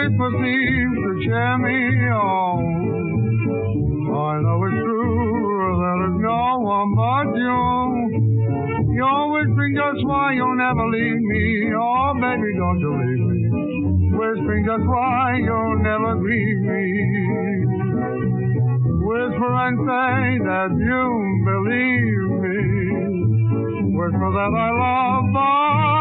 whisper seems to cheer me on. I know it's true that there's no one but you. You're whispering just why you'll never leave me. Oh, baby, don't you leave me. Whispering just why you'll never grieve me. Whisper and say that you believe me. Whisper that I love